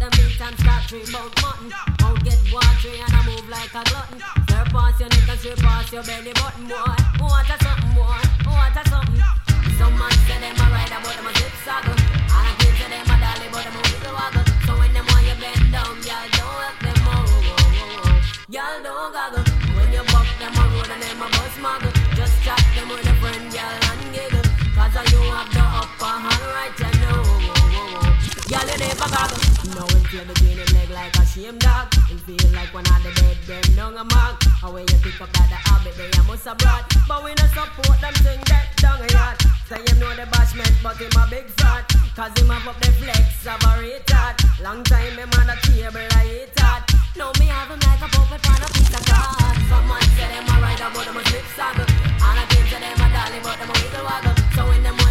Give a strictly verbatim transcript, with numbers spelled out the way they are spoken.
the meat and start dream about mutton. Out get watery and I move like a glutton. Stir past your neck and straight past your belly button, boy. What a something, boy. What a something. Some man say them a ride about them a zip saddle. And I keep say them a dolly but them a wiggle waggle. So when them want you bend down, y'all don't help them out. Y'all don't goggle. When you buck them a road and them a bus muggle. Just chat them with a friend, y'all and giggle. Cause you have the upper hand right, you know. Y'all you never goggle. Now it feel between him leg like a shame dog. It feel like one of the dead them down a mark. And when you pick up that the habit they a must abroad. But we no support them thing get down a yard. Say him know the bashment but him a big fraud. Cause him have up the flex of a retard. Long time him on the table I hate hard. Now me have him like a puppet on a piece of card. Some man say them a ride about them a slip saddle. And I came to them a dolly but them a wiggle waggle. So when them